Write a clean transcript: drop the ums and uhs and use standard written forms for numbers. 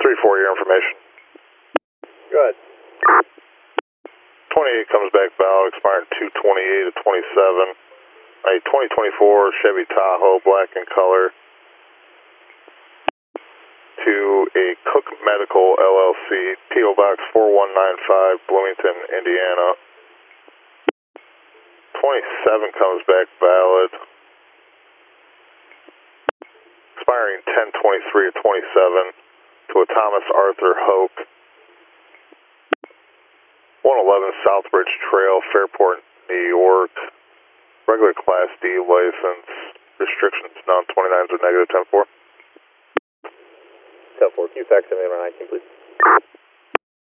3-4, your information. Go ahead. 28 comes back valid, expiring 2/28 of 27. A 2024 Chevy Tahoe, black in color, to a Cook Medical LLC, P.O. Box 4195, Bloomington, Indiana. 27 comes back valid, expiring 10/23 of 27, to a Thomas Arthur Hoke, 111 Southbridge Trail, Fairport, New York. Regular Class D license, restrictions none, 29s are negative, 10-4. 10-4, can you fax me number 19, please?